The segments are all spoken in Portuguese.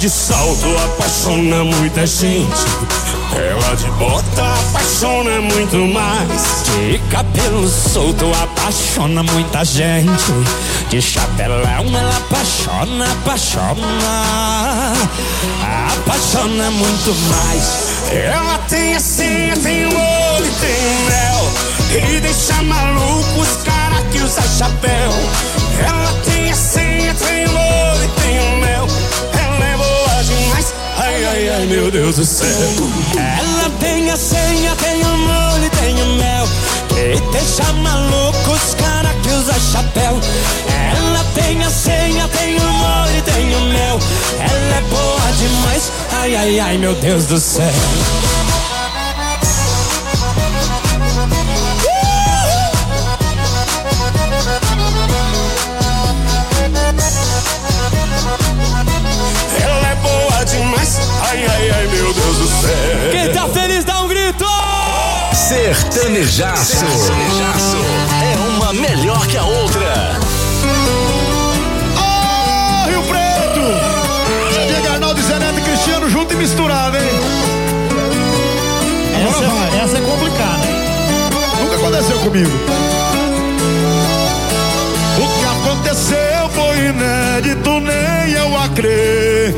de salto apaixona muita gente. Ela de bota apaixona muito mais. De cabelo solto apaixona muita gente. De chapelão ela apaixona muito mais. Ela tem a senha, tem o olho e tem o mel. E deixa maluco os caras que usa chapéu. Ela tem a senha, tem o olho e tem o mel. Ela é boa demais. Ai, ai, ai, meu Deus do céu. Ela tem a senha, tem o molho e tem o mel. E deixa maluco os caras que usa chapéu. Ela tem a senha, tem o molho e tem o mel. Ela é boa demais. Ai, ai, ai, meu Deus do céu. Ela é boa demais. Ai, ai, ai, meu Deus do céu. Quem tá feliz dá um grito. Sertanejaço. É uma melhor que a outra. Oh, Rio Preto! Diego Arnaldo, Zé Neto e Cristiano junto e misturado, hein? Essa é complicada, hein? Nunca aconteceu comigo. O que aconteceu foi inédito, nem eu acreditei.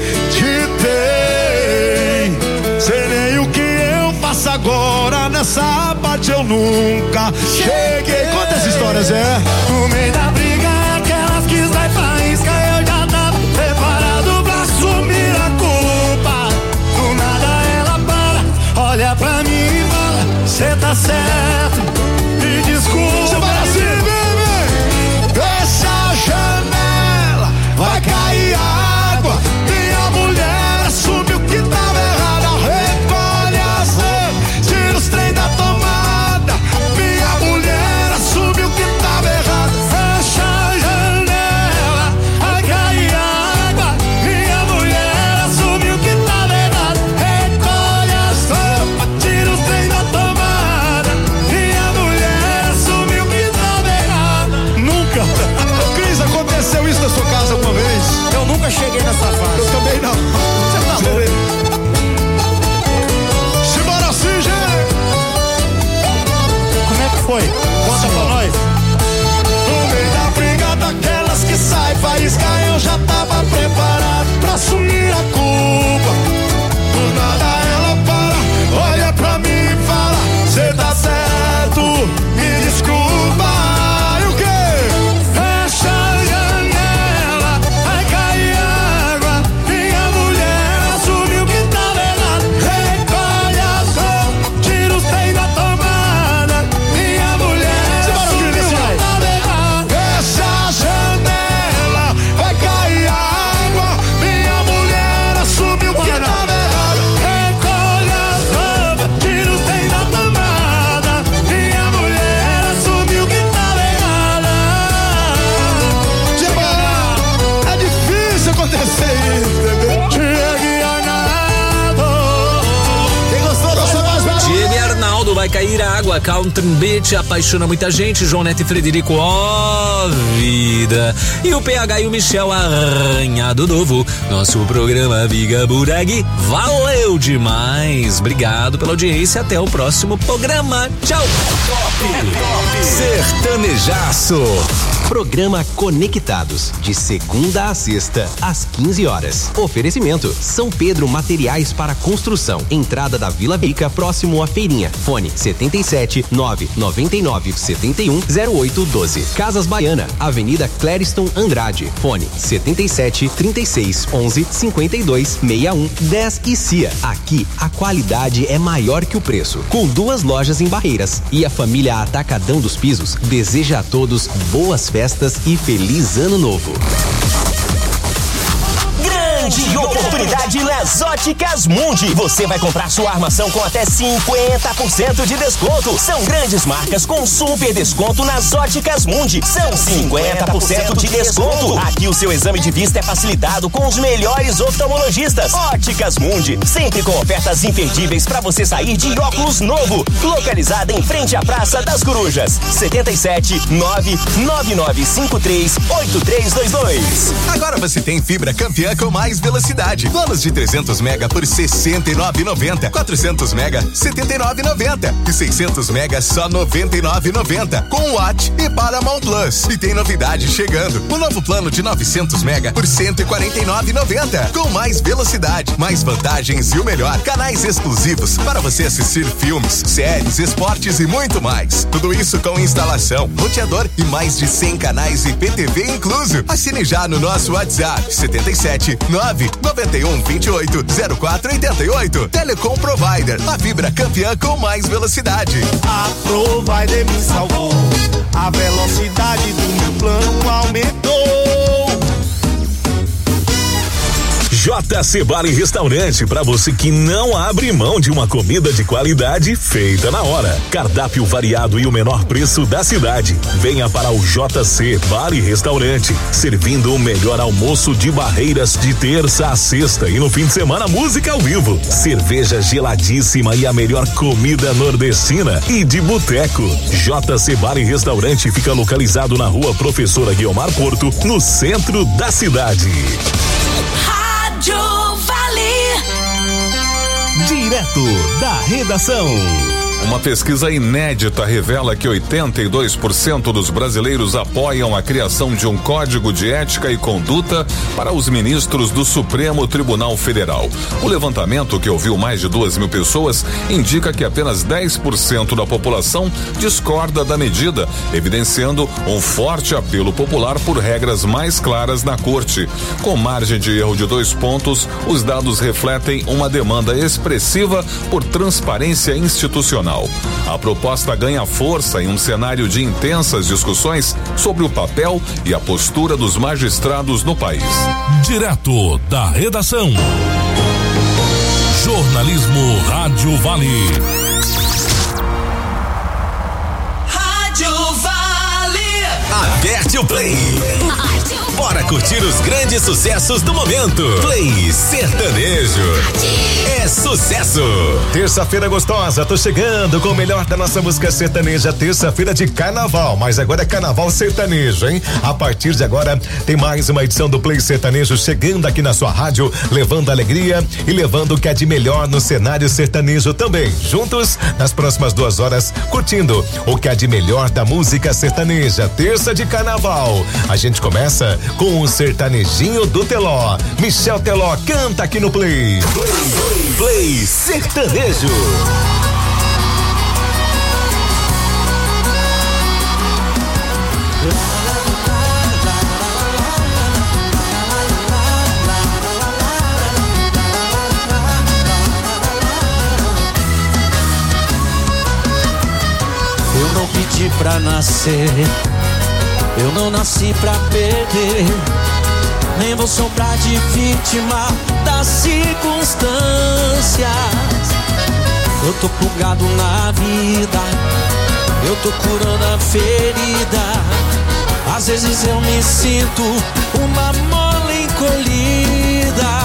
Sei nem o que eu faço agora, nessa parte eu nunca cheguei. Conta essa história, Zé. No meio da briga, aquelas que sai faísca, eu já tava preparado pra assumir a culpa. Do nada ela para, olha pra mim e fala: cê tá certo, me desculpa. Você vai assim, bebê. Fecha a janela, vai cair água. Minha mulher assume o que tava errado. Recolhe as roupas, tira os trem da tomada. Minha mulher assume o que tava errado. Fecha a janela, vai cair água. Minha mulher assumiu que tava errado. Recolhe as roupas, tira os trem da tomada. Minha mulher assumiu que tava errado. Nunca. Ô, Cris, aconteceu isso na sua casa uma vez? Eu nunca cheguei nessa fase. Eu também não. Você tá louco? Simbora assim, gente. Como é que foi? Conta pra nós. No meio da briga daquelas que sai faísca, eu já tava preparado pra assumir a culpa. Do nada ela para, olha pra mim e fala: cê tá certo, me desculpa. E o quê? Fecha a janela, vai cair água. Minha mulher assumiu que tava errado. Recolhe as roupas, tira os trem da tomada. Minha mulher assumiu que tava errado. Fecha a janela, vai cair água. Minha mulher assumiu que tava errado. Recolhe as roupas, tira os trem da tomada. Minha mulher assumiu que tava errada. É difícil acontecer isso, bebê. Diego Arnaldo. Quem gostou, gostou mais barulho. Diego e Arnaldo, vai cair água. Country Beat apaixona muita gente. João Neto e Frederico, ó vida. E o PH e o Michel Arranhado Novo. Nosso programa Biga Burag valeu demais. Obrigado pela audiência. Até o próximo programa. Tchau. Sertanejaço. Programa Conectados, de segunda a sexta, às 15 horas. Oferecimento: São Pedro Materiais para Construção. Entrada da Vila Rica, próximo à Feirinha. Fone 77 999 71 0812. Casas Baiana, Avenida Clériston Andrade. Fone 77 36 11 52 61 10 e CIA. Aqui a qualidade é maior que o preço. Com 2 lojas em Barreiras. E a família Atacadão dos Pisos deseja a todos boas festas e feliz ano novo. Grande oportunidade nas Óticas Mundi. Você vai comprar sua armação com até 50% de desconto. São grandes marcas com super desconto nas Óticas Mundi. São 50% de desconto. Aqui o seu exame de vista é facilitado com os melhores oftalmologistas. Óticas Mundi, sempre com ofertas imperdíveis para você sair de óculos novo. Localizada em frente à Praça das Corujas. 77 99953 8322. Agora você tem fibra Campeã com mais mais velocidade. Planos de 300 mega por R$ 69,90. 400 mega, R$ 79,90. E 600 mega, só R$ 99,90. Com Watt e Paramount Plus. E tem novidade chegando. O novo plano de 900 mega por R$ 149,90. Com mais velocidade, mais vantagens e o melhor, canais exclusivos para você assistir filmes, séries, esportes e muito mais. Tudo isso com instalação, roteador e mais de 100 canais IPTV incluso. Assine já no nosso WhatsApp 77 991 28 0488. Telecom Provider, a fibra campeã com mais velocidade. A Provider me salvou, a velocidade do meu plano aumentou. JC Bar e Restaurante, para você que não abre mão de uma comida de qualidade feita na hora. Cardápio variado e o menor preço da cidade. Venha para o JC Bar e Restaurante, servindo o melhor almoço de Barreiras de terça a sexta e no fim de semana música ao vivo, cerveja geladíssima e a melhor comida nordestina e de boteco. JC Bar e Restaurante fica localizado na Rua Professora Guiomar Porto, no centro da cidade. Rádio Vale. Direto da redação. Uma pesquisa inédita revela que 82% dos brasileiros apoiam a criação de um código de ética e conduta para os ministros do Supremo Tribunal Federal. O levantamento, que ouviu mais de 2.000 pessoas, indica que apenas 10% da população discorda da medida, evidenciando um forte apelo popular por regras mais claras na corte. Com margem de erro de 2 pontos, os dados refletem uma demanda expressiva por transparência institucional. A proposta ganha força em um cenário de intensas discussões sobre o papel e a postura dos magistrados no país. Direto da redação. Jornalismo Rádio Vale. Rádio Vale. Aperte o play. Bora curtir os grandes sucessos do momento. Play Sertanejo. É sucesso. Terça-feira gostosa, tô chegando com o melhor da nossa música sertaneja, terça-feira de carnaval, mas agora é carnaval sertanejo, hein? A partir de agora tem mais uma edição do Play Sertanejo chegando aqui na sua rádio, levando alegria e levando o que é de melhor no cenário sertanejo também. Juntos, nas próximas 2 horas, curtindo o que é de melhor da música sertaneja, terça de carnaval. A gente começa com o sertanejinho do Teló. Michel Teló canta aqui no Play. Play Sertanejo. Eu não pedi pra nascer, eu não nasci pra perder, nem vou sobrar de vítima das circunstâncias. Eu tô plugado na vida, eu tô curando a ferida. Às vezes eu me sinto uma mole encolhida.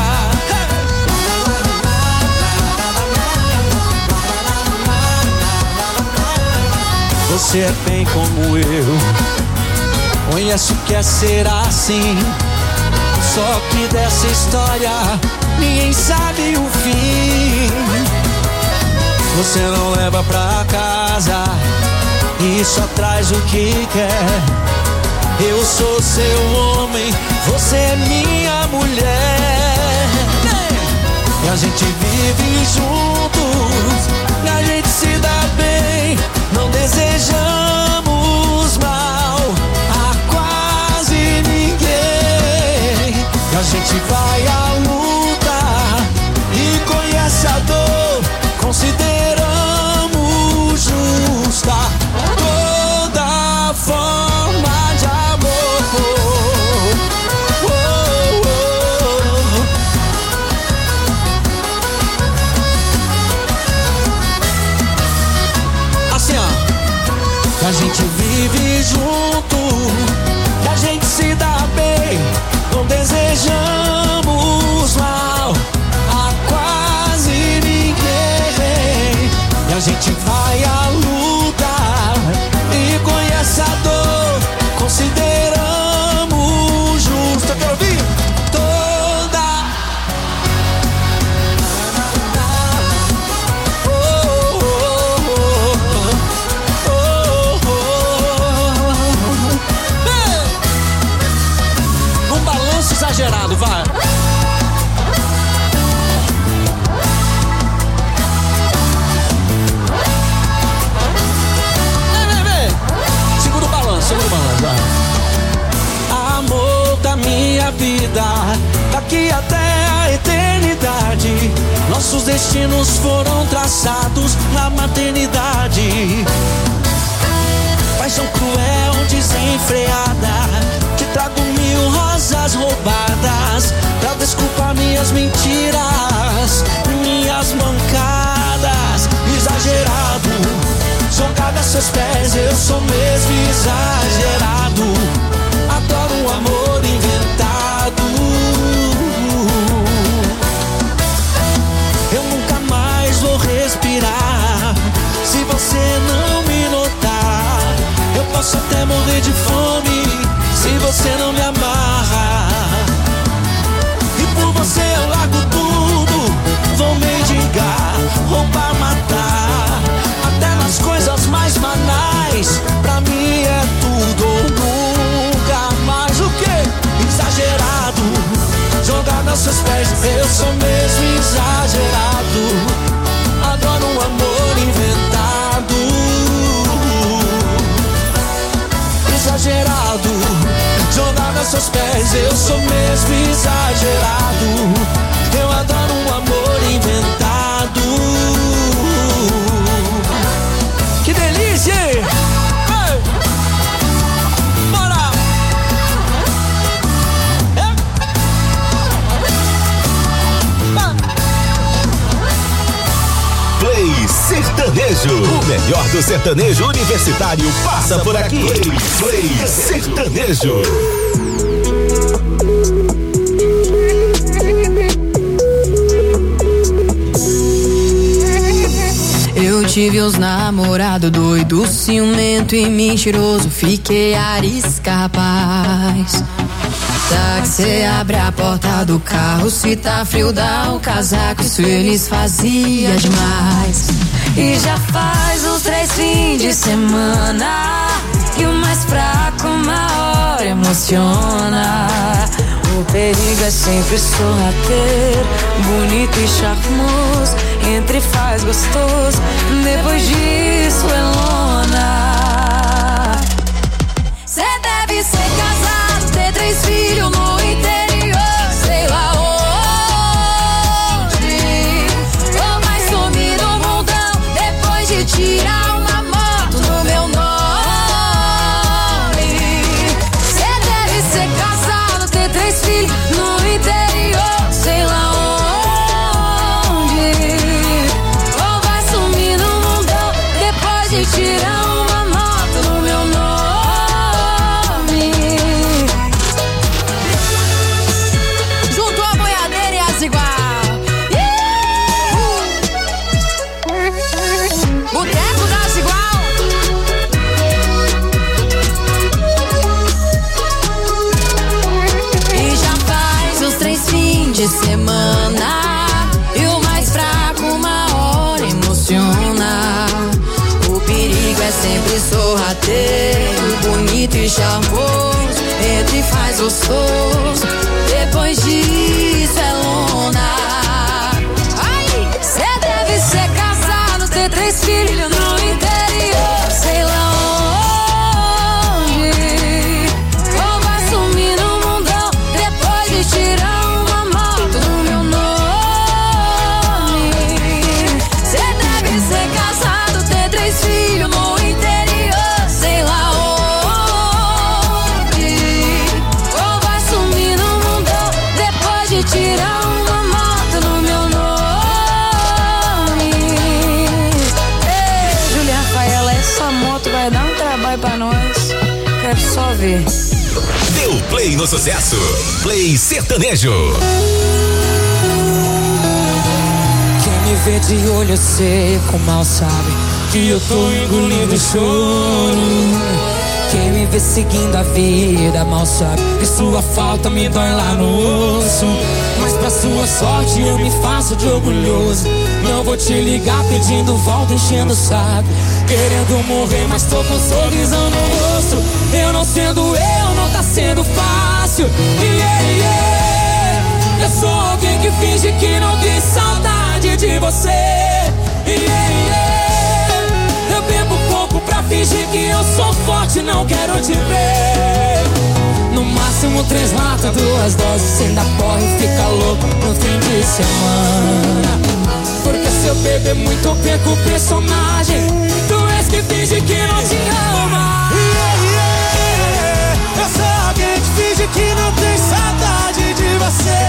Você é bem como eu, conheço o que é ser assim. Só que dessa história ninguém sabe o fim. Você não leva pra casa e só traz o que quer. Eu sou seu homem, você é minha mulher. E a gente vive juntos, e a gente se dá bem. Não desejamos mal a quase ninguém. E a gente vai à luta e conhece a dor. Consideramos justa toda forma de amor. Oh, oh, oh. destinos foram traçados na maternidade. Paixão cruel, desenfreada, que trago 1000 rosas roubadas pra desculpar minhas mentiras, minhas mancadas. Exagerado, jogado a seus pés, eu sou mesmo exagerado. Adoro um amor inventado. Eu nunca mais vou respirar se você não me notar. Eu posso até morrer de fome se você não me amarra. E por você eu largo tudo, vou mendigar, roubar, matar, até nas coisas mais banais. Pra mim é tudo ou nunca mais. O quê? Exagerado, jogado aos seus pés, eu sou mesmo exagerado. Adoro um amor inventado. Exagerado, jogado aos seus pés, eu sou mesmo exagerado. Eu adoro um amor inventado. Que delícia! Ei! Bora! Play Sertanejo. O melhor do sertanejo universitário passa por aqui. Play Sertanejo. Eu tive uns namorado doido, ciumento e mentiroso. Fiquei arisca, rapaz. Tá que cê abre a porta do carro, se tá frio dá o casaco. Isso eles fazia demais. E já faz uns 3 fins de semana que o mais fraco uma hora emociona. O perigo é sempre sorrateiro, bonito e charmoso, entre faz gostoso, depois disso é lona. Cê deve ser casado, ter 3 filhos no interior, sei lá onde. Ou vai sumir no mundão, depois de tirar uma moto no meu nome. Cê deve ser casado, ter 3 filhos no interior, sei lá onde. Ou vai sumir no mundão, depois de tirar uma moto no meu nome. Junto a boiadeira e as igual. Boteco das igual. E já faz uns 3 fins de semana e o mais fraco uma hora emociona. O perigo é sempre sorrateiro, bonito e charmoso, entre faz gostoso, depois disso é lona. Ai, cê deve ser casado, ter 3 filhos no interior, sei lá onde. Ou vai sumir no mundão, depois de tirar uma moto no meu nome. Cê deve ser casado, ter 3 filhos no interior, sei lá onde. Ou vai sumir no mundão, depois de tirar uma moto no meu nome. Ei, Julia Rafaela, essa moto vai dar um trabalho pra nós. Quero só ver. Deu play no sucesso. Play Sertanejo. Quem me vê de olho seco mal sabe que eu tô engolindo choro. Quem me vê seguindo a vida mal sabe que sua falta me dói lá no osso. Mas pra sua sorte eu me faço de orgulhoso. Não vou te ligar pedindo volta, enchendo o saco, querendo morrer, mas tô com um sorrisão no rosto. Eu não sendo eu, não tá sendo fácil. Eu sou alguém que finge que não tem saudade de você. Eu bebo pouco pra fingir que eu sou forte, não quero te ver. No máximo 3 latas, 2 doses, sem dar porra e fica louco no fim de semana. Por beber muito eu perco o personagem. Tu és que finge que não te ama. Eu sou alguém que finge que não tem saudade de você.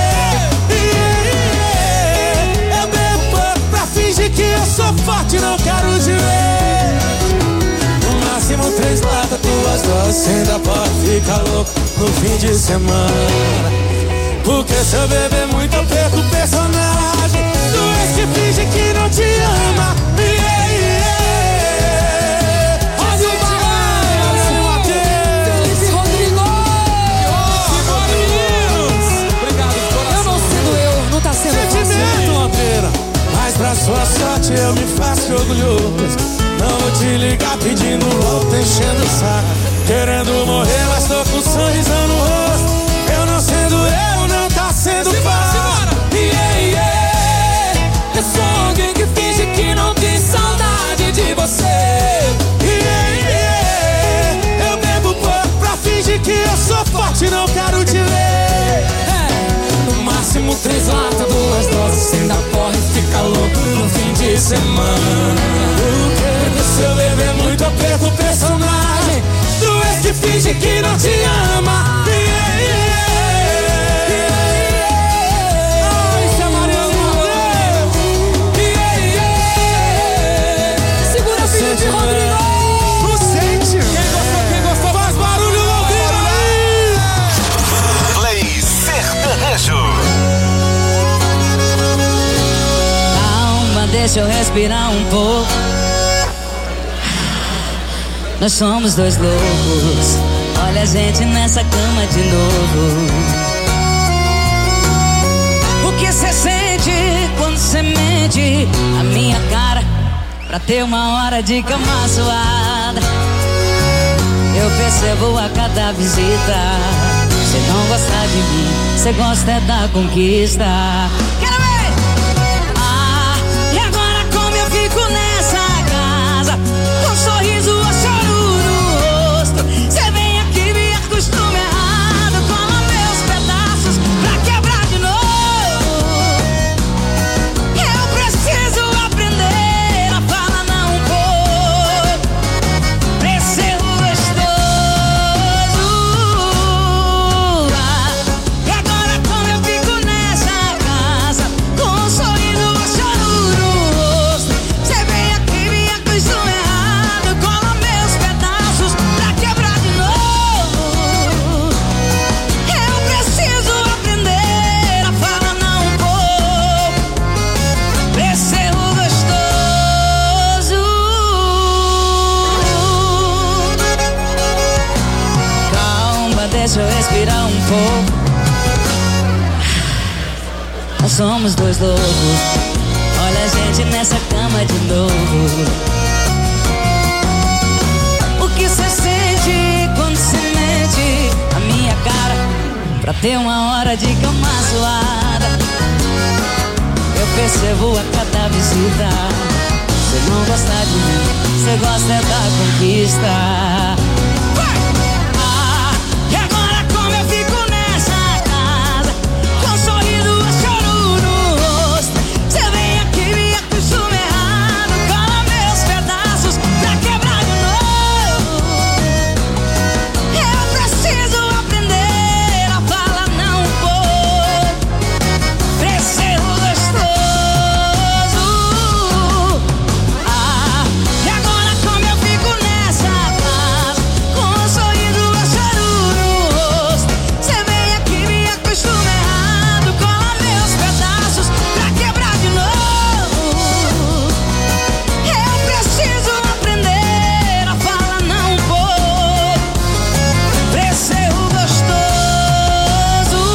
Eu bebo pouco pra fingir que eu sou forte e não quero te ver. No máximo 3 latas, 2 doses, ainda pode ficar louco no fim de semana. Porque se eu beber muito eu perco o personagem. Tu és que finge que não te ama. Faz o balanço, Felipe Rodrigo. Simbora, meninos. Obrigado, coração. Eu não sendo eu, não tá sendo sentimento, Londrina. Mas pra sua sorte eu me faço orgulhoso. Não vou te ligar pedindo volta, enchendo o saco, querendo morrer, mas tô com um sorrisão no rosto. Eu não sendo eu, não tá sendo fácil. Eu sou alguém que finge que não tem saudade de você. Eu bebo pouco pra fingir que eu sou forte e não quero te ver. No máximo 3 latas, 2 doses, ainda pode ficar louco no fim de semana. Porque se eu beber muito eu perco o personagem. Tu és que finge que não te ama. Segura, Felipe Rodrigo. Não sente. Quem gostou faz barulho, Londrina. Play Sertanejo. Calma, deixa eu respirar um pouco. Nós somos 2 loucos. Olha a gente nessa cama de novo. O que cê sente quando cê mente a minha cara pra ter uma hora de cama suada? Eu percebo a cada visita. Cê não gosta de mim, cê gosta é da conquista. Quero ver! Ah, e agora como eu fico nessa casa, com um sorriso ou choro no rosto? Cê vem aqui, me acostuma errado, cola meus pedaços pra quebrar de novo. Eu preciso aprender a falar não um pouco, pra ser gostoso. E agora como eu fico nessa casa, com um sorriso ou choro no rosto? Cê vem aqui, me acostuma errado, cola meus pedaços pra quebrar de novo. Eu preciso aprender a falar não um pouco, pra ser gostoso. Calma, deixa eu respirar um pouco. Nós somos 2 loucos. Olha a gente nessa cama de novo. O que cê sente quando cê mente a minha cara pra ter uma hora de cama suada? Eu percebo a cada visita. Cê não gosta de mim, cê gosta é da conquista. Ah, e agora como eu fico nessa casa, com um sorriso ou choro no rosto? Cê vem aqui, me acostuma errado, cola meus pedaços pra quebrar de novo. Eu preciso aprender a falar não um pouco, pra ser gostoso. Ah, e agora como eu fico nessa casa, com um sorriso ou choro no rosto? Cê vem aqui, me acostuma errado, cola meus pedaços pra quebrar de novo. Eu preciso aprender a falar não um pouco, pra ser gostoso.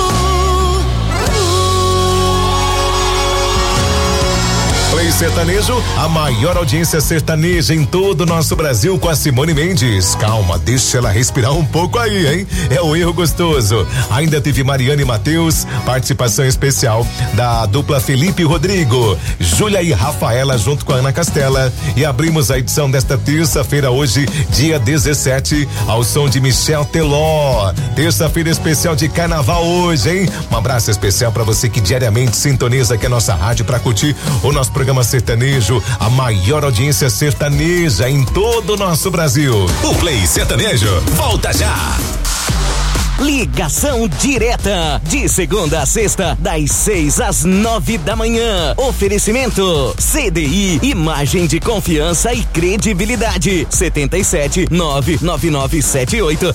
Play Sertanejo, a maior audiência sertaneja em todo o nosso Brasil, com a Simone Mendes. Calma, deixa ela respirar um pouco aí, hein? É o erro gostoso. Ainda teve Mariana e Matheus, participação especial da dupla Felipe e Rodrigo, Júlia e Rafaela junto com a Ana Castela. E abrimos a edição desta terça-feira, hoje, dia 17, ao som de Michel Teló. Terça-feira especial de carnaval hoje, hein? Um abraço especial para você que diariamente sintoniza aqui a nossa rádio para curtir o nosso programa Sertanejo, a maior audiência sertaneja em todo o nosso Brasil. O Play Sertanejo volta já. Ligação direta, de segunda a sexta, das 6 às 9 da manhã. Oferecimento CDI, imagem de confiança e credibilidade. 77 99978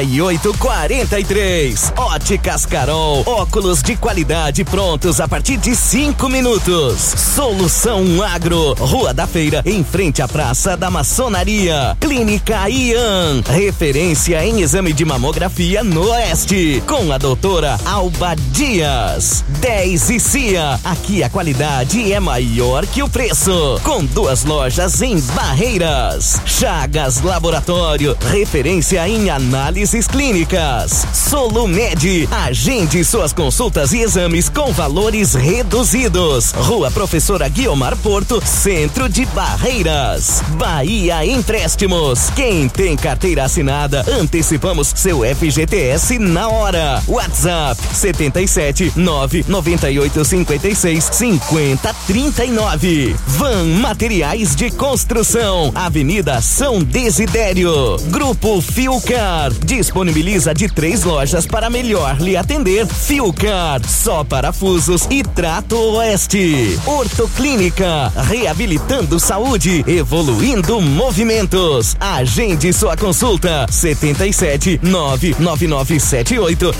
3843. Óticas Carol, óculos de qualidade prontos a partir de 5 minutos. Solução Agro, Rua da Feira, em frente à Praça da Maçonaria. Clínica Ian, referência em exame de mamografia no Oeste, com a doutora Alba Dias. 10 e Cia, aqui a qualidade é maior que o preço, com 2 lojas em Barreiras. Chagas Laboratório, referência em análises clínicas. Solumed, agende suas consultas e exames com valores reduzidos. Rua Professora Guiomar Porto, centro de Barreiras. Bahia Empréstimos, quem tem carteira assinada, antecipamos seu FGTS na hora. WhatsApp 77 998 56 50 39. Van Materiais de Construção, Avenida São Desidério. Grupo Filcar disponibiliza de 3 lojas para melhor lhe atender. Filcar, só parafusos e trato oeste. Ortoclínica, reabilitando saúde, evoluindo movimentos. Agende sua consulta 77 99978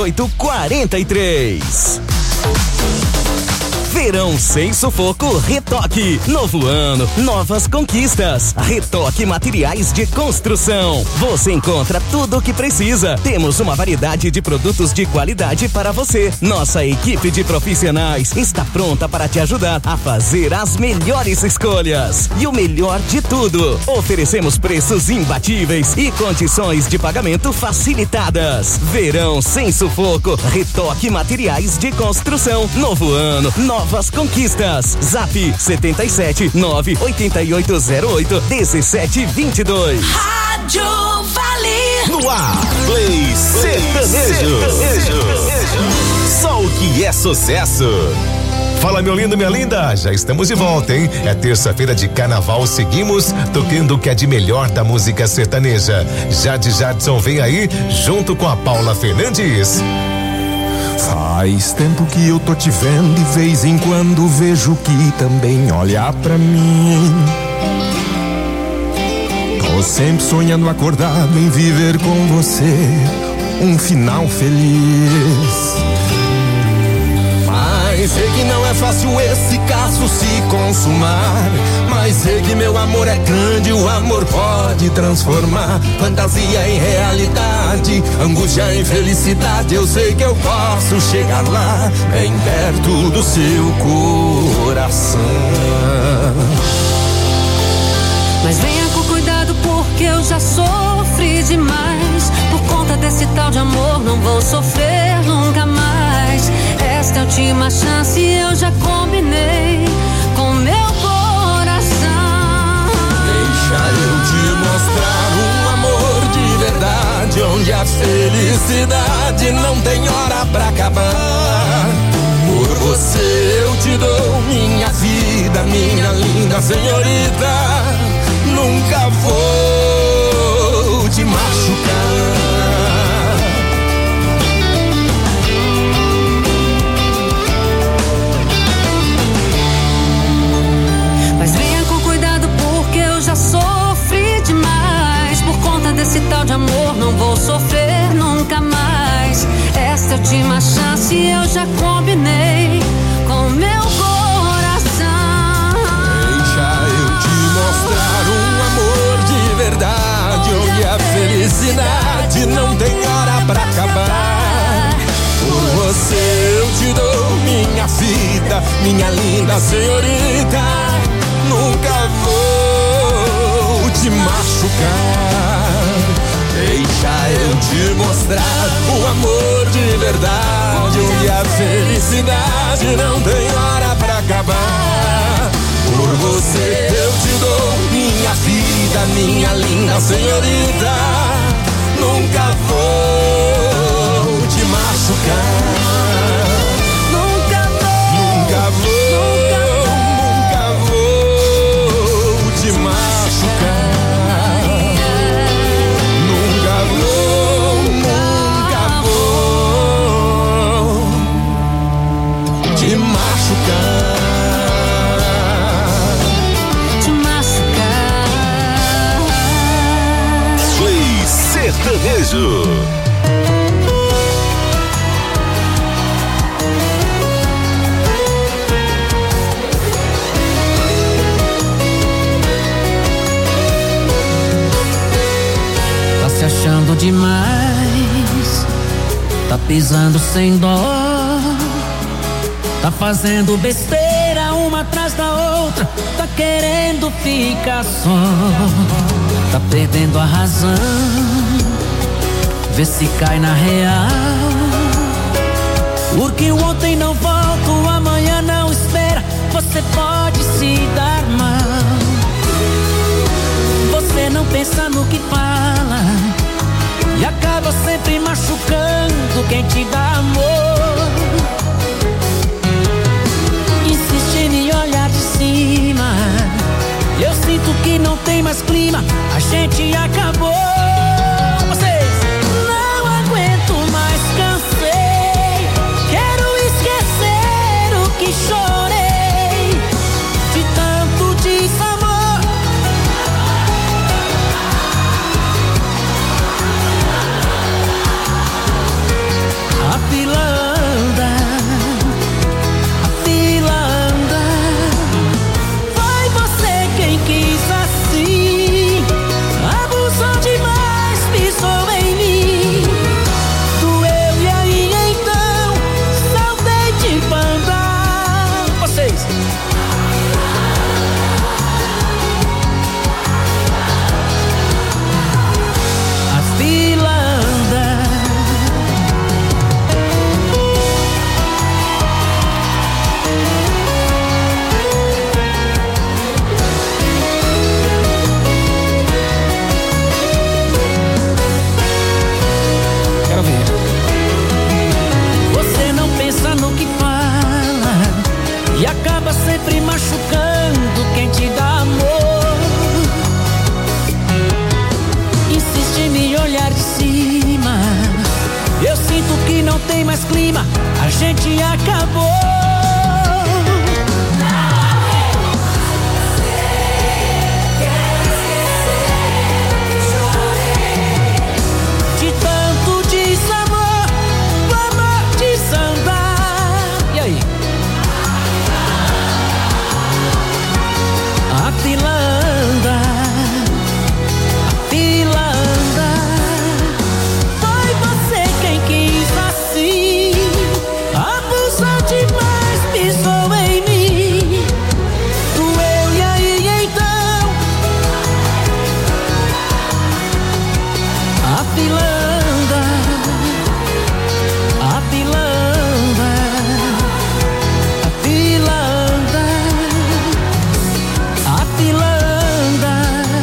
3843. Verão sem sufoco, Retoque. Novo ano, novas conquistas. Retoque Materiais de Construção. Você encontra tudo o que precisa. Temos uma variedade de produtos de qualidade para você. Nossa equipe de profissionais está pronta para te ajudar a fazer as melhores escolhas. E o melhor de tudo, oferecemos preços imbatíveis e condições de pagamento facilitadas. Verão sem sufoco, Retoque Materiais de Construção. Novo ano, novas conquistas. Zap 77 98808 1722. Rádio Vale. No ar, Play Sertanejo. Só o que é sucesso. Fala, meu lindo, minha linda, já estamos de volta, hein? É terça-feira de carnaval, seguimos tocando o que é de melhor da música sertaneja. Jade Jadson vem aí, junto com a Paula Fernandes. Faz tempo que eu tô te vendo, de vez em quando vejo que também olha pra mim. Tô sempre sonhando acordado em viver com você um final feliz. Mas sei que não é fácil esse caso se consumar. Mas sei que meu amor é grande, o amor pode transformar fantasia em realidade, angústia em felicidade. Eu sei que eu posso chegar lá, bem perto do seu coração. Mas venha com cuidado porque eu já sofri demais. Por conta desse tal de amor não vou sofrer nunca mais. Esta é a última chance, eu já combinei com meu coração. Deixa eu te mostrar um amor de verdade, onde a felicidade não tem hora pra acabar. Por você eu te dou minha vida, minha linda senhorita. Nunca vou te machucar. Mas venha com cuidado porque eu já sofri demais. Por conta desse tal de amor não vou sofrer nunca mais. Esta é a última chance, eu já combinei com meu coração. Deixa eu te mostrar um amor de verdade, onde a felicidade não tem hora pra acabar. Por você eu te dou minha vida, minha linda senhorita. Nunca vou te machucar. Deixa eu te mostrar um amor de verdade, onde a felicidade não tem hora pra acabar. Por você eu te dou minha vida, minha linda senhorita. Nunca vou te machucar. Nunca vou sertanejo. Tá se achando demais, tá pisando sem dó, tá fazendo besteira uma atrás da outra, tá querendo ficar só, tá perdendo a razão, vê se cai na real, porque o ontem não volta, o amanhã não espera, você pode se dar mal, você não pensa no que fala e acaba sempre machucando quem te dá amor. Insiste em me olhar de cima, eu sinto que não tem mais clima, a gente acabou. Vocês, não aguento mais, cansei, quero esquecer o que chorei, de tanto desamor. A fila anda, foi você quem quis assim, abusou demais, pisou em mim, doeu e aí então, saltei de banda. Vocês, a fila anda. Quero ver. Você não pensa no que fala e acaba sempre machucando quem te dá amor. Insiste em me olhar de cima, eu sinto que não tem mais clima, a gente acabou. De tanto desamor, o amor desandar. E aí? A fila anda, a fila anda. Foi você quem quis assim, abusou demais, pisou em mim, doeu e aí então. A fila anda, a fila anda, a fila anda, a fila anda,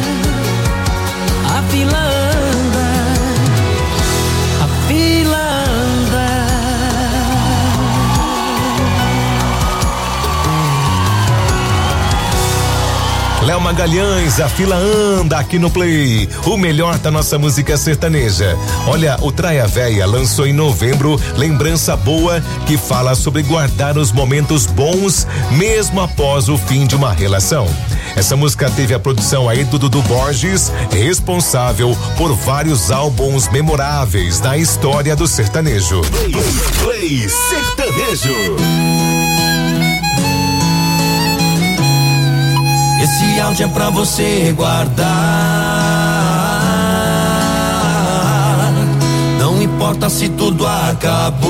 a fila anda, a fila anda. Léo Magalhães, a fila anda aqui no Play. O melhor da nossa música sertaneja. Olha, o Traia Véia lançou em novembro Lembrança Boa, que fala sobre guardar os momentos bons mesmo após o fim de uma relação. Essa música teve a produção aí do Dudu Borges, responsável por vários álbuns memoráveis da história do sertanejo. Play sertanejo. Esse áudio é pra você guardar. Não importa se tudo acabou.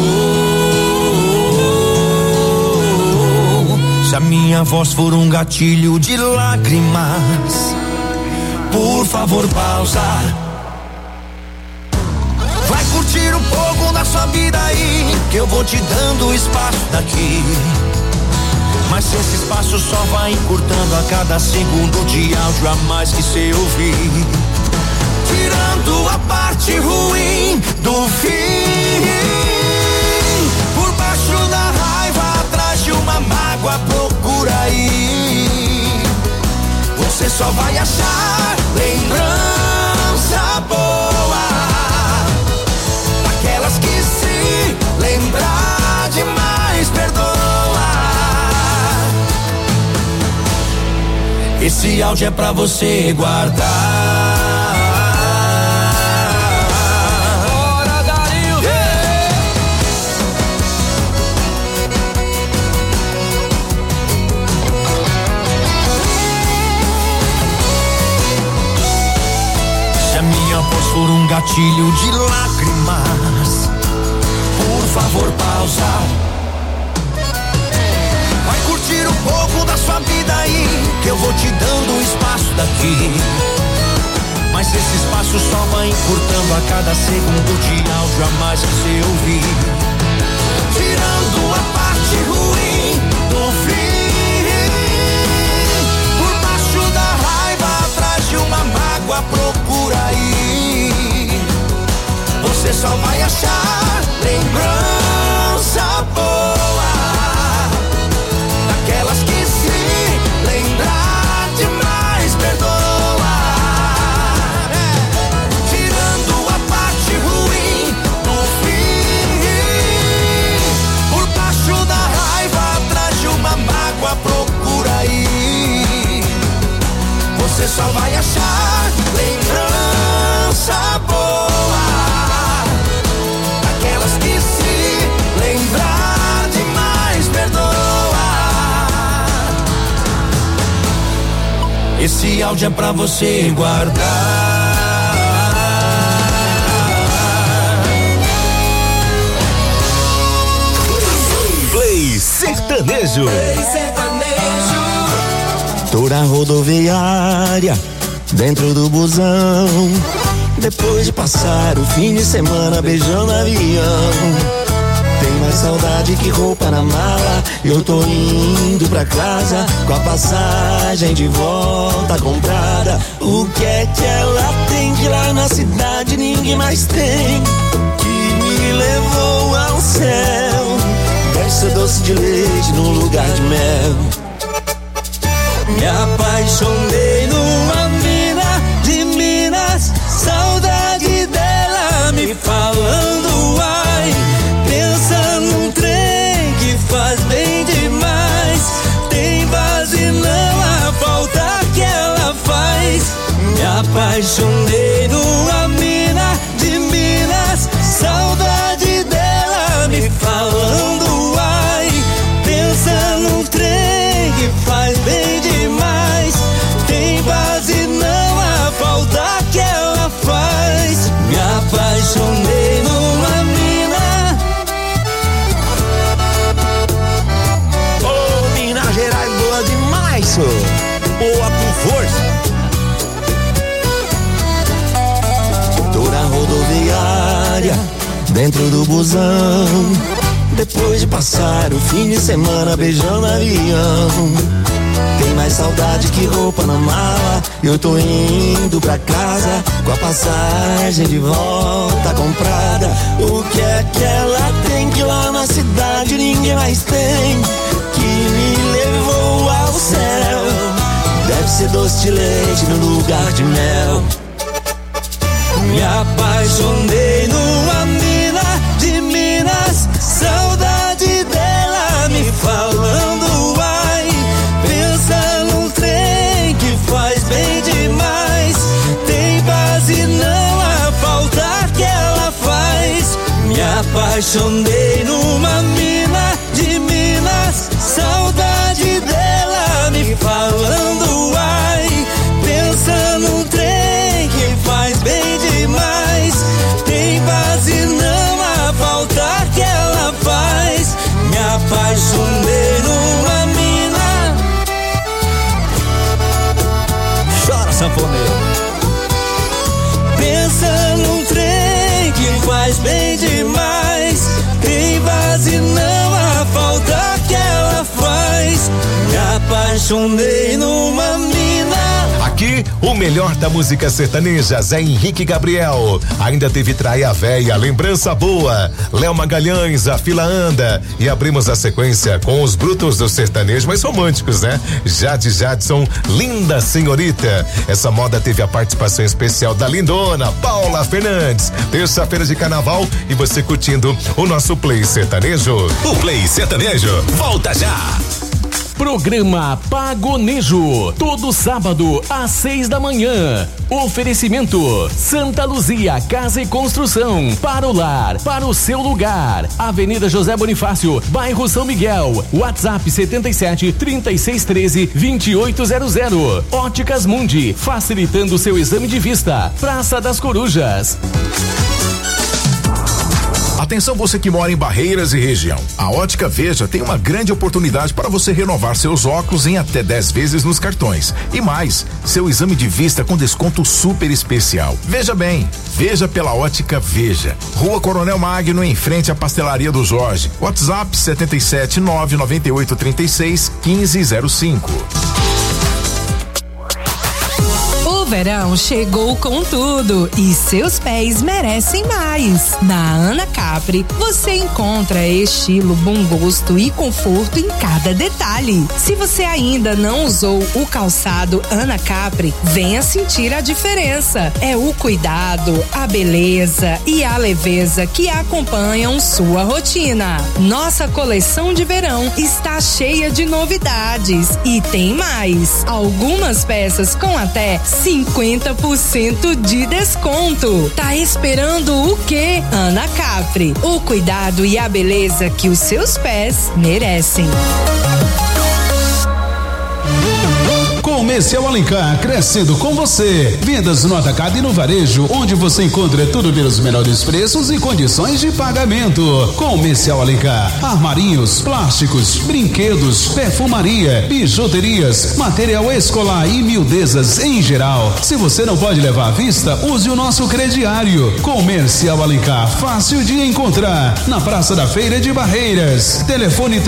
Se a minha voz for um gatilho de lágrimas, por favor pausa. Vai curtir um pouco da sua vida aí, que eu vou te dando espaço daqui. Mas esse espaço só vai encurtando a cada segundo de áudio a mais que cê ouvir, tirando a parte ruim do fim. Por baixo da raiva, atrás de uma mágoa, procura aí. Você só vai achar lembrança boa, daquelas que se lembrar demais perdoa. Esse áudio é pra você guardar. voz for um gatilho de lágrimas, por favor pausa. Vai curtir um pouco da sua vida aí, que eu vou te dando um espaço daqui. Mas esse espaço só vai encurtando a cada segundo de áudio a mais que você ouvir. Tirando a parte ruim do fim, por baixo da raiva, atrás de uma mágoa, procura aí. Você só vai achar lembrança boa, daquelas que se lembrar demais perdoa. Tirando a parte ruim do fim, por baixo da raiva, atrás de uma mágoa, procura aí. Você só vai achar lembrança boa, daquelas que se lembrar demais perdoa. Esse áudio é pra você guardar. Play Sertanejo. Tô na rodoviária, dentro do busão, depois de passar o fim de semana beijando avião. Tem mais saudade que roupa na mala, eu tô indo pra casa com a passagem de volta comprada. O que é que ela tem que lá na cidade ninguém mais tem, que me levou ao céu? Deve ser doce de leite num lugar de mel. Me apaixonei numa mina de Minas, saudade dela me falando ai. Pensa num trem que faz bem demais, tem base não a falta que ela faz. Me apaixonei numa mina de Minas, saudade dela me falando ai. Pensa num trem que faz bem demais, tem base não a falta que ela faz. Me apaixonei numa mina. Ô, Minas Gerais boa demais, sô. Boa com força. Tô na rodoviária, dentro do busão, depois de passar o fim de semana beijando avião. Tem mais saudade que roupa na mala, eu tô indo pra casa com a passagem de volta comprada. O que é que ela tem que lá na cidade ninguém mais tem, que me levou ao céu? Deve ser doce de leite no lugar de mel. Me apaixonei numa mina de Minas, saudade dela me falando ai. Pensa num trem que faz bem demais, tem base não a falta que ela faz. Me apaixonei numa mina de Minas, saudade dela me falando ai. Pensa num trem que faz bem demais, tem base não a falta que ela faz. Me apaixonei numa mina. Chora, sanfoneiro. Pensa num trem que faz bem demais, tem base não a falta que ela faz. Me apaixonei numa mina. Aqui, o melhor da música sertaneja, Zé Henrique Gabriel. Ainda teve Traia Véia, Lembrança Boa, Léo Magalhães, A Fila Anda. E abrimos a sequência com os brutos do sertanejo, mais românticos, né? Jade Jadson, Linda Senhorita. Essa moda teve a participação especial da lindona Paula Fernandes. Terça-feira de carnaval e você curtindo o nosso Play Sertanejo. O Play Sertanejo volta já. Programa Pagonejo, todo sábado às 6 da manhã. Oferecimento Santa Luzia Casa e Construção, para o lar, para o seu lugar. Avenida José Bonifácio, bairro São Miguel. WhatsApp 77 3613 2800. Óticas Mundi, facilitando seu exame de vista. Praça das Corujas. Atenção você que mora em Barreiras e região. A Ótica Veja tem uma grande oportunidade para você renovar seus óculos em até 10 vezes nos cartões. E mais, seu exame de vista com desconto super especial. Veja bem, veja pela Ótica Veja. Rua Coronel Magno, em frente à Pastelaria do Jorge. WhatsApp 77 998 36 1505. O verão chegou com tudo e seus pés merecem mais. Na Ana Capri, você encontra estilo, bom gosto e conforto em cada detalhe. Se você ainda não usou o calçado Ana Capri, venha sentir a diferença. É o cuidado, a beleza e a leveza que acompanham sua rotina. Nossa coleção de verão está cheia de novidades e tem mais. Algumas peças com até 50% de desconto. Tá esperando o quê? Ana Capri, o cuidado e a beleza que os seus pés merecem. Comercial Alencar, crescendo com você. Vendas no atacado e no varejo, onde você encontra tudo pelos menores preços e condições de pagamento. Comercial Alencar, armarinhos, plásticos, brinquedos, perfumaria, bijuterias, material escolar e miudezas em geral. Se você não pode levar à vista, use o nosso crediário. Comercial Alencar, fácil de encontrar, na Praça da Feira de Barreiras. Telefone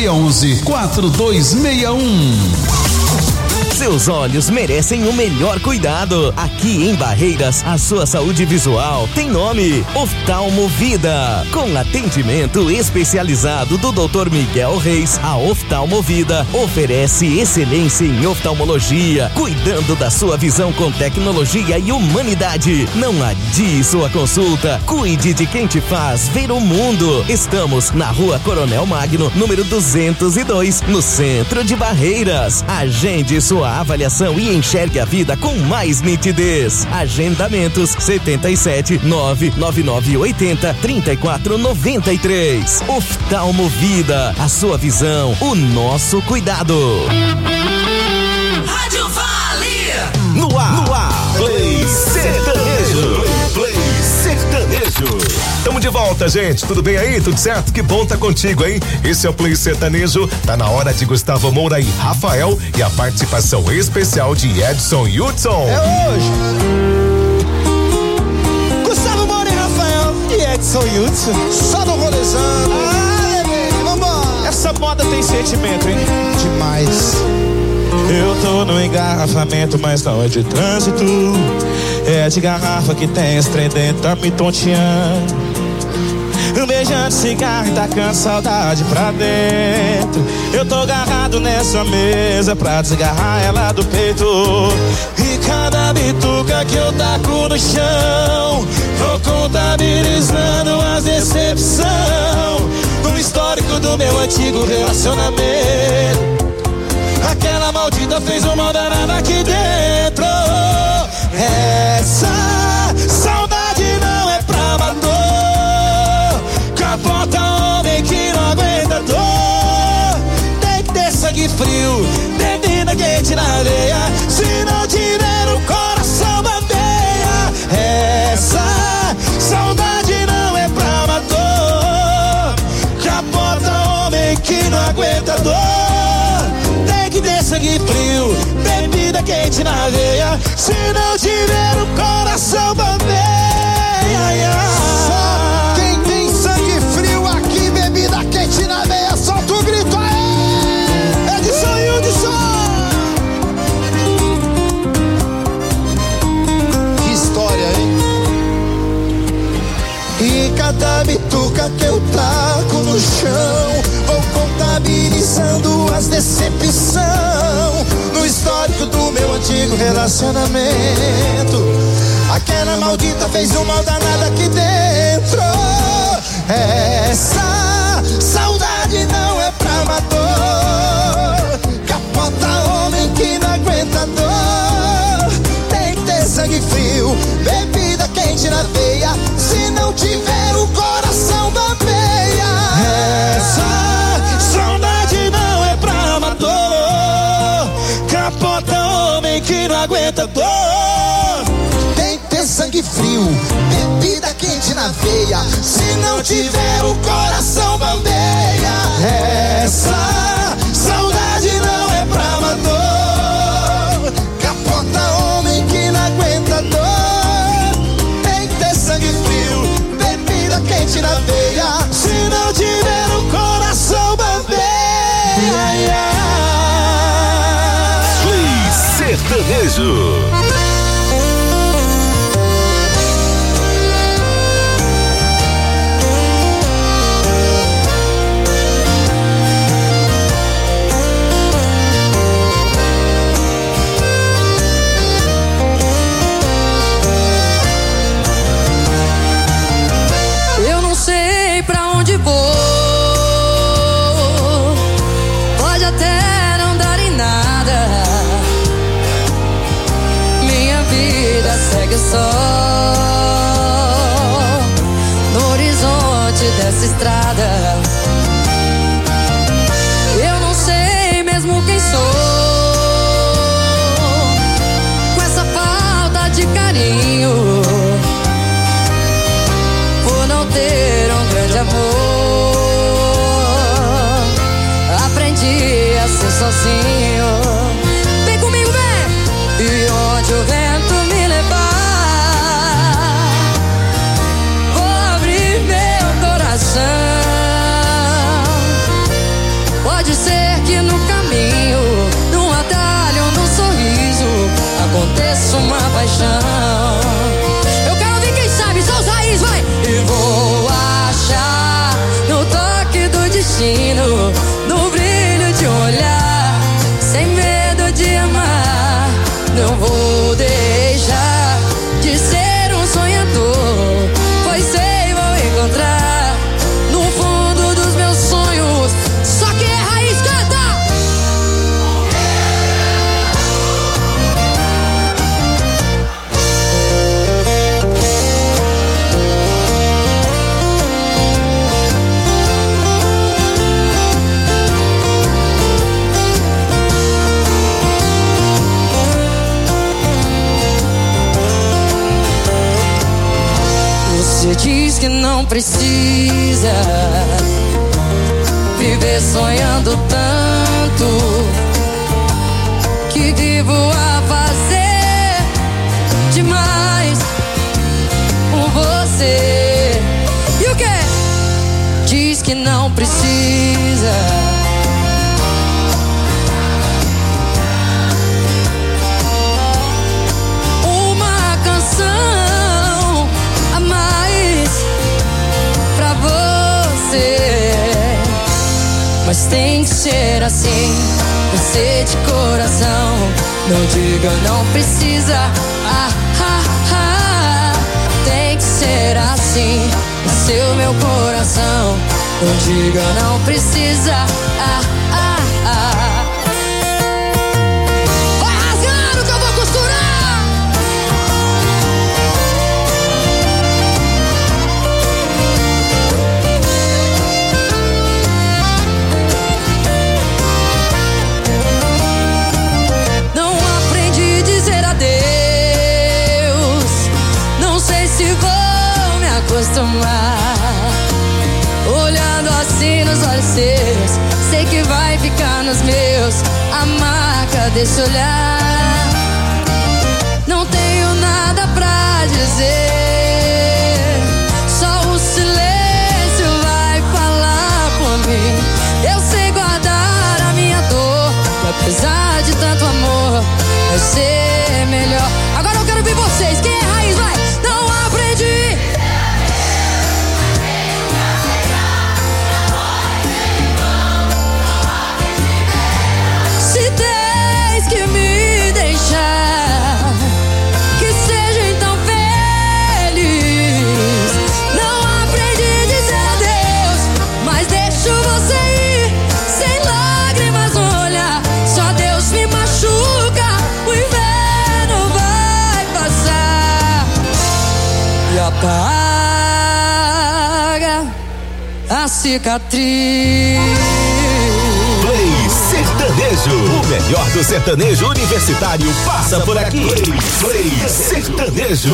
3611-4261. Seus olhos merecem o melhor cuidado. Aqui em Barreiras, a sua saúde visual tem nome: Oftalmo Vida. Com atendimento especializado do Dr. Miguel Reis, a Oftalmo Vida oferece excelência em oftalmologia, cuidando da sua visão com tecnologia e humanidade. Não adie sua consulta. Cuide de quem te faz ver o mundo. Estamos na Rua Coronel Magno, número 202, no centro de Barreiras. Agende sua avaliação e enxergue a vida com mais nitidez. Agendamentos 77 99980 3493. Oftalmo Vida, a sua visão, o nosso cuidado. Rádio Vale. No ar, Play Sertanejo. Play Sertanejo. Tamo de volta, gente. Tudo bem aí? Tudo certo? Que bom tá contigo, hein? Esse é o Play Sertanejo. Tá na hora de Gustavo Moura e Rafael e a participação especial de Edson Hudson. É hoje. Gustavo Moura e Rafael e Edson Hudson. Só no rolezando. Ah, bebê, vambora. Essa moda tem sentimento, hein? Demais. Eu tô no engarrafamento, mas não é de trânsito. É de garrafa que tem esse trem dentro, tá me tonteando. Beijando cigarro e tacando saudade pra dentro. Eu tô agarrado nessa mesa pra desgarrar ela do peito. E cada bituca que eu taco no chão, vou contabilizando as decepções no histórico do meu antigo relacionamento. Aquela maldita fez uma danada aqui dentro. Essa saudade não é pra amador. Capota homem que não aguenta dor. Tem que ter sangue frio, bebida quente na areia. Se não tiver o coração bandeia. Essa saudade não é pra amador. Capota homem que não aguenta dor. Sangue frio, bebida quente na veia. Se não tiver o coração bambeia. Quem tem sangue frio aqui, bebida quente na veia, solta o grito aí. Edson Hudson. Que história, hein? E cada bituca que eu taco no chão, vou contabilizando as decepções no histórico do meu antigo relacionamento. Aquela maldita fez um mal danado aqui dentro. Essa saudade não é pra amador. não aguenta dor. Tem que ter sangue frio, bebida quente na veia. Se não tiver o coração bambeia. Essa saudade não é pra amador. Capota homem que não aguenta dor. Tem que ter sangue frio, bebida quente na veia. Se não tiver o coração bambeia. Sertanejo. Eu não sei pra onde vou. Pode até não dar em nada. Minha vida segue só no horizonte dessa estrada. Eu não sei mesmo quem sou, com essa falta de carinho, por não ter um grande amor. Aprendi a ser sozinho. Vem comigo, vem! E onde o vento me levar, vou abrir meu coração. Pode ser que no caminho, num atalho, num sorriso, aconteça uma paixão. Eu quero ouvir quem sabe, só os raízes, vai! E vou achar no toque do destino, no brilho de um olhar, sem medo de amar. Não vou deixar de ser um sonhador, pois sei vou encontrar no fundo dos meus sonhos. Só que é raiz, canta! Você diz que não precisa viver sonhando tanto, que vivo a fazer demais por você. E o que? Diz que não precisa uma canção a mais pra você. Mas tem que ser assim, você de coração. Não diga não precisa, tem que ser assim, seu meu coração. Não diga não precisa, vai rasgando que eu vou costurar. Não aprendi a dizer adeus, não sei se vou me acostumar. Olhando assim nos olhos seus, sei que vai ficar nos meus a marca desse olhar. Não tenho nada pra dizer, só o silêncio vai falar por mim. Eu sei guardar a minha dor, e apesar de tanto amor, vai ser melhor. Agora eu quero ver vocês, quem é raiz, vai! Não aprendi. Se tens que me deixar, que seja então feliz. Não aprendi a dizer adeus, mas deixo você ir, sem lágrimas no olhar. Só Deus me machuca, o inverno vai passar e apaga a cicatriz. Play Sertanejo. Sertanejo. O melhor do sertanejo universitário passa por aqui. Play Sertanejo.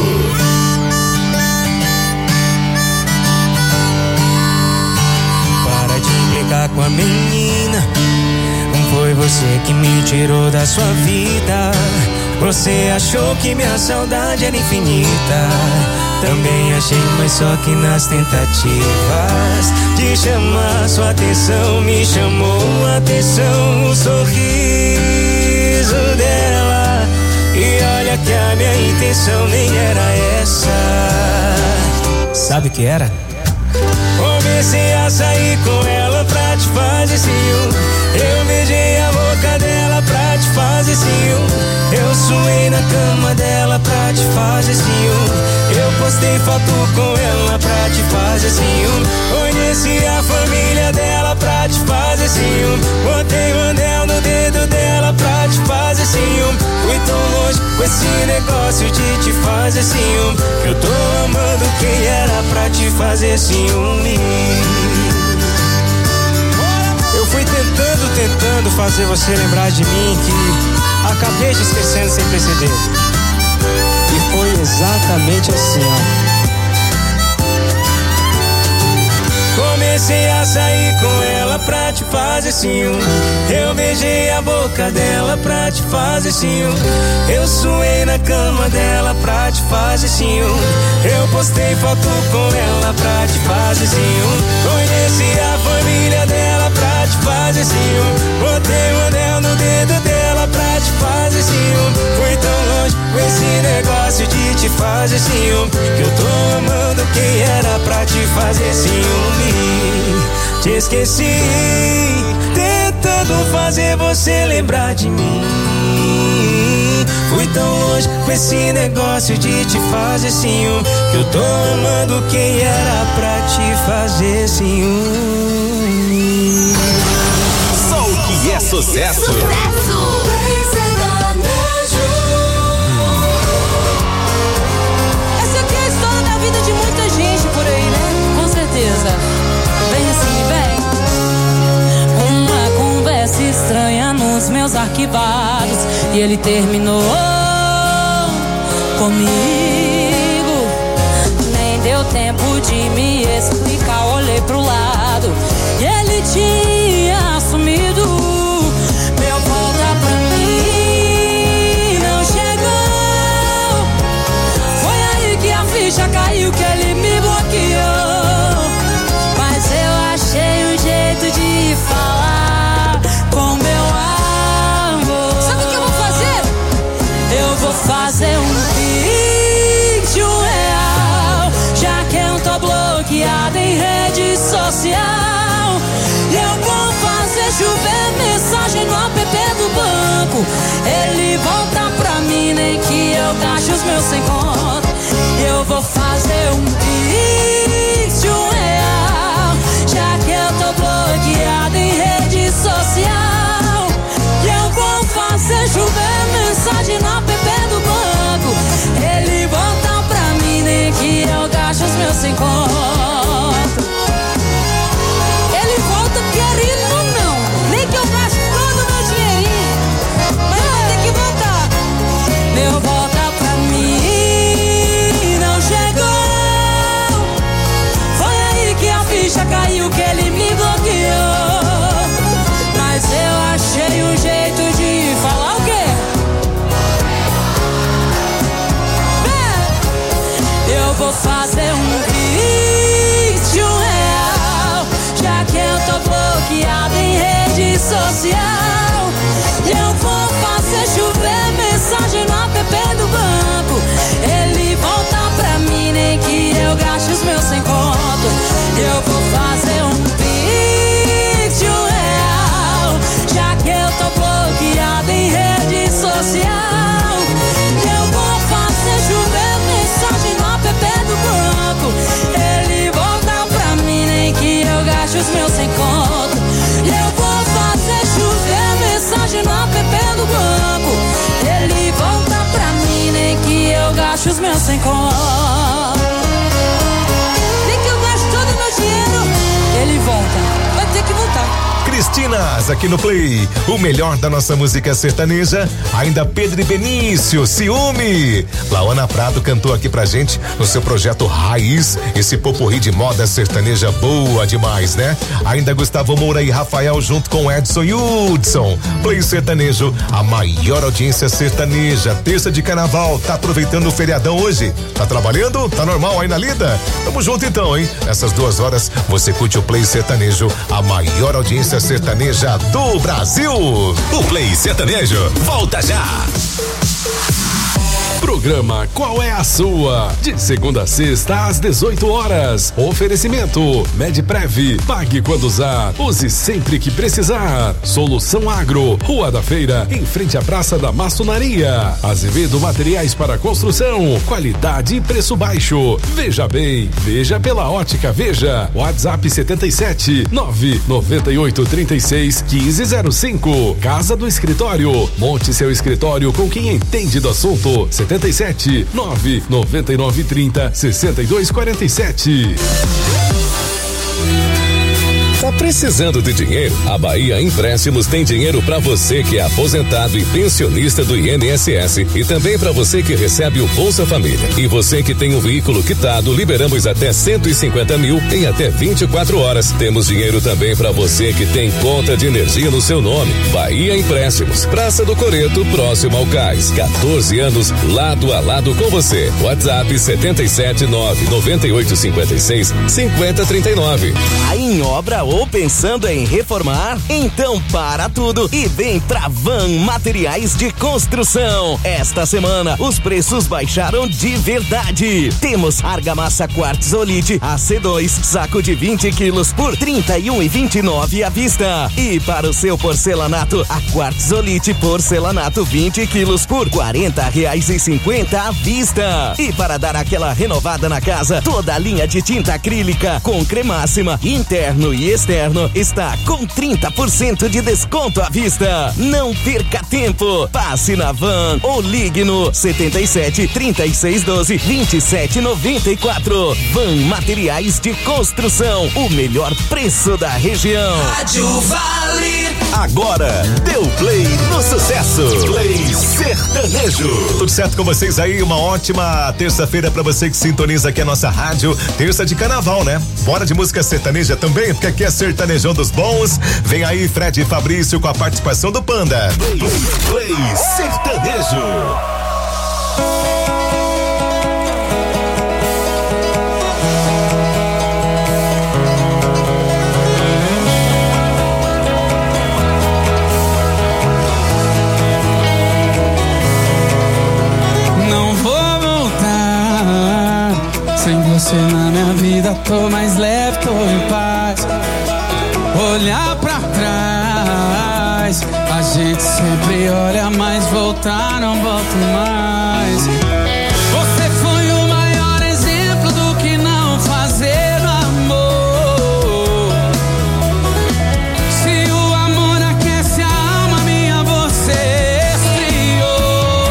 Para de implicar com a menina. Não foi você que me tirou da sua vida. Você achou que minha saudade era infinita. Também achei, mas só que nas tentativas de chamar sua atenção, me chamou a atenção o sorriso dela. E olha que a minha intenção nem era essa. Sabe o que era? Comecei a sair com ela pra te fazer ciúme. Eu beijei a boca dela pra te fazer ciúme. Eu suei na cama dela pra te fazer ciúme. Eu postei foto com ela pra te fazer ciúme. Conheci a família dela pra te fazer ciúme. Botei o anel no dedo dela pra te fazer ciúme. Fui tão longe com esse negócio de te fazer ciúme, que eu tô amando quem era pra te fazer ciúme. Eu fui tentando fazer você lembrar de mim, que acabei te esquecendo sem perceber. E foi exatamente assim, ó. Comecei a sair com ela pra te fazer ciúme. Eu beijei a boca dela pra te fazer ciúme. Eu suei na cama dela pra te fazer ciúme. Eu postei foto com ela pra te fazer ciúme. Conheci a família dela pra te fazer ciúme. Botei o anel no dedo dela pra te fazer ciúme. Fui tão longe com esse negócio de te fazer ciúme, que eu tô amando quem era pra te fazer ciúme. Te esqueci, tentando fazer você lembrar de mim. Fui tão longe com esse negócio de te fazer ciúme, que eu tô amando quem era pra te fazer ciúme. Só o que é sucesso. Essa aqui é a história da vida de muita gente por aí, né? Com certeza. Vem assim, vem. Uma conversa estranha nos meus arquivados, e ele terminou comigo. Nem deu tempo de me explicar, olhei pro lado e ele tinha assumido. Meu volta pra mim não chegou. Foi aí que a ficha caiu, que ele me bloqueou. Mas eu achei um jeito de falar com meu amor. Sabe o que eu vou fazer? Eu vou fazer um vídeo real, já que eu tô bloqueada em rede social. Eu vou fazer chover mensagem no app do banco. Ele volta pra mim, nem que eu gaste os meus 100 conto. Eu vou fazer um vídeo real, já que eu tô bloqueada em rede social. Eu vou fazer chover mensagem no app do banco. Ele volta pra mim, nem que eu gaste os meus 100 conto. Ele volta querendo ou não, nem que eu gaste todo o meu dinheirinho, mas eu vou ter que voltar. Meu volta pra mim não chegou. Foi aí que a ficha caiu, que ele me bloqueou. Mas eu achei um jeito de falar o quê? Eu vou fazer um vídeo real, já que eu tô bloqueada em rede social. Eu vou fazer chover mensagem no app do banco. Ele volta pra mim, nem que eu gaste os meus 100 conto. Eu vou fazer um vídeo real, já que eu tô bloqueada em rede social. Eu vou fazer chover mensagem no app do banco. Ele volta pra mim, nem que eu gaste os meus 100 conto. Eu vou fazer chover mensagem no app do banco. Ele volta pra mim, nem que eu gaste os meus 100 conto. Nem que eu gaste todo o meu dinheiro. Ele volta, vai ter que voltar. Cristina Latinas aqui no Play. O melhor da nossa música sertaneja. Ainda Pedro e Benício, Ciúme. Laona Prado cantou aqui pra gente no seu projeto Raiz. Esse popurrí de moda sertaneja boa demais, né? Ainda Gustavo Moura e Rafael junto com Edson e Hudson. Play sertanejo, a maior audiência sertaneja. Terça de carnaval. Tá aproveitando o feriadão hoje? Tá trabalhando? Tá normal aí na lida? Tamo junto então, hein? Nessas 2 horas você curte o Play sertanejo, a maior audiência sertaneja do Brasil. O Play sertanejo volta já. Programa Qual é a Sua? De segunda a sexta às 18 horas. Oferecimento Medprev. Pague quando usar. Use sempre que precisar. Solução Agro. Rua da Feira, em frente à Praça da Maçonaria. Azevedo Materiais para Construção. Qualidade e preço baixo. Veja bem. Veja pela Ótica Veja. WhatsApp 77 998 36 1505. Casa do Escritório. Monte seu escritório com quem entende do assunto. 77 999 30 62 47. Tá precisando de dinheiro? A Bahia Empréstimos tem dinheiro para você que é aposentado e pensionista do INSS e também para você que recebe o Bolsa Família. E você que tem um veículo quitado, liberamos até 150 mil em até 24 horas. Temos dinheiro também para você que tem conta de energia no seu nome. Bahia Empréstimos, Praça do Coreto, próximo ao Cais. 14 anos, lado a lado com você. WhatsApp 77 998 56 50 39. Aí em obra ou pensando em reformar? Então para tudo e vem pra Van Materiais de Construção. Esta semana os preços baixaram de verdade. Temos argamassa quartzolite AC2, saco de 20 quilos por 31,29 à vista. E para o seu porcelanato, a quartzolite porcelanato 20 quilos por R$40,50 à vista. E para dar aquela renovada na casa, toda a linha de tinta acrílica com cremáxima, interno e externo está com 30% de desconto à vista. Não perca tempo. Passe na Van ou ligue no 77 36 12 27 94. Van Materiais de Construção, o melhor preço da região. Rádio Vale. Agora deu play no sucesso. Play sertanejo. Tudo certo com vocês aí? Uma ótima terça-feira pra você que sintoniza aqui a nossa rádio. Terça de carnaval, né? Bora de música sertaneja também, porque aqui é sertanejão dos bons. Vem aí Fred e Fabrício com a participação do Panda. Play sertanejo. Você na minha vida, tô mais leve, tô em paz. Olhar pra trás, a gente sempre olha, mas voltar não volto mais. Você foi o maior exemplo do que não fazer no amor. Se o amor aquece a alma minha, você esfriou.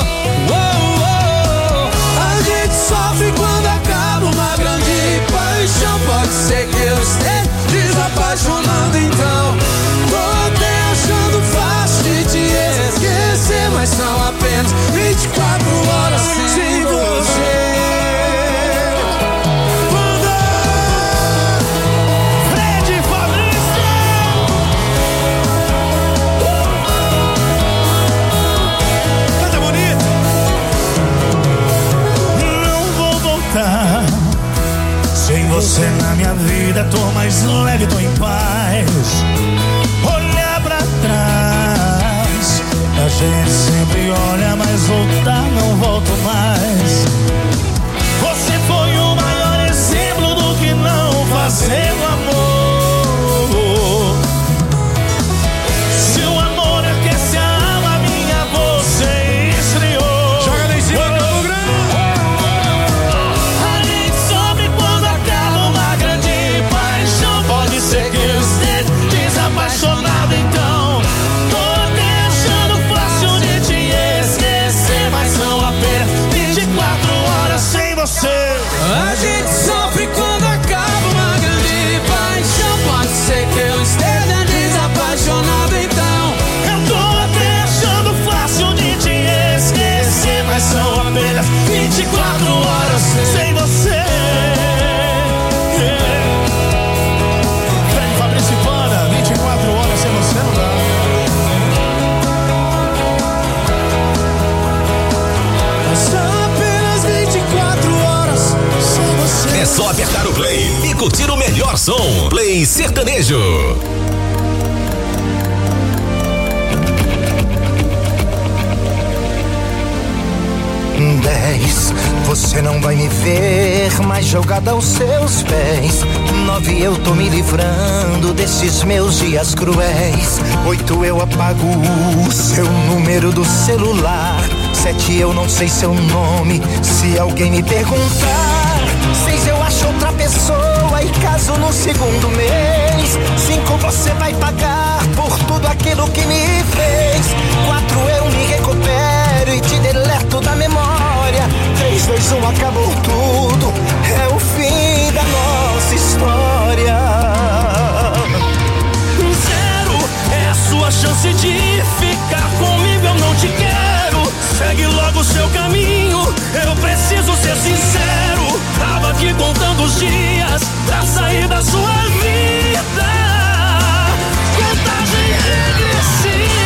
A gente sofre quando acaba uma grande paixão. Pode ser que eu esteja desapaixonando, então tô até achando fácil de te esquecer, mas são apenas 24 horas sem você. Fred e Fabrício. Canta bonito. Não vou voltar. Sem você na minha vida, tô mais leve, tô em paz. Olhar pra trás, a gente sempre olha, mas voltar não volto mais. Você foi o maior exemplo do que não fazer no amor. Se o amor aquece a alma minha, você esfriou. Joga lá em cima do programa. A gente sofre quando acaba uma grande paixão. Pode ser que eu esteja desapaixonado, então tô até achando fácil de te esquecer, mas são apenas 24 horas sem você. A gente sofre quando acaba uma grande paixão. Pode ser que eu esteja desapaixonado, só apertar o play e curtir o melhor som. Play Sertanejo. Você não vai me ver mais jogada aos seus pés. 9, eu tô me livrando desses meus dias cruéis. 8, eu apago o seu número do celular. 7, eu não sei seu nome, se alguém me perguntar. 6, eu acho outra pessoa e caso no segundo mês. 5, você vai pagar por tudo aquilo que me fez. 4, eu me recupero e te deleto da memória. 3, 2, 1, acabou tudo, é o fim da nossa história. 0 é a sua chance de ficar comigo, eu não te quero. Segue logo o seu caminho, eu preciso ser sincero. Tava aqui contando os dias pra sair da sua vida. Contagem regressiva.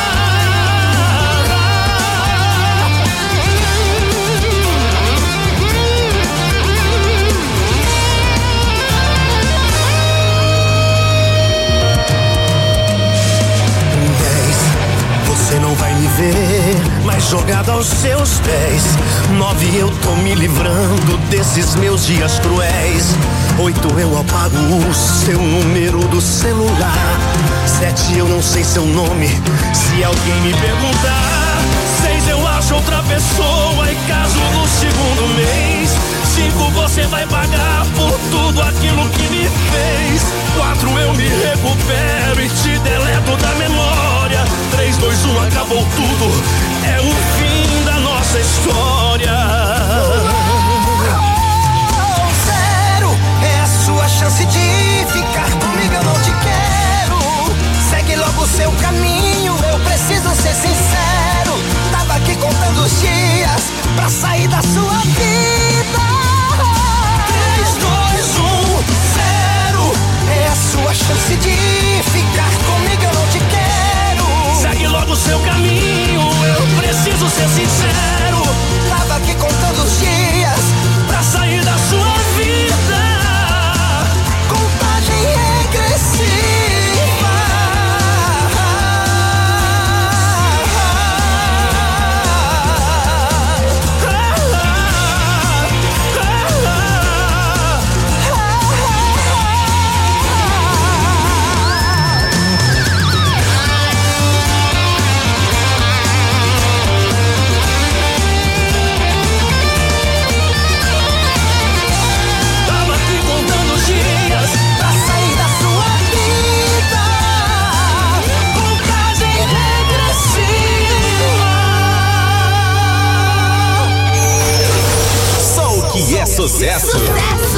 10, você não vai me ver mais jogada aos seus pés. 9, eu tô me livrando desses meus dias cruéis. 8, eu apago o seu número do celular. 7, eu não sei seu nome, se alguém me perguntar. 6, eu acho outra pessoa e caso no segundo mês. 5, você vai pagar por tudo aquilo que me fez. 4, eu me recupero e te deleto da memória. 3, 2, 1, acabou tudo, é o fim da nossa história. 0 é a sua chance de ficar comigo, eu não te quero. Segue logo o seu caminho, eu preciso ser sincero. Tava aqui contando os dias pra sair da sua vida. 3, 2, 1, 0 é a sua chance de ficar comigo, eu não te quero. Segue logo o seu caminho, eu preciso ser sincero. Tava aqui contando os dias pra sair da sua vida. Contagem regressiva. Sucesso.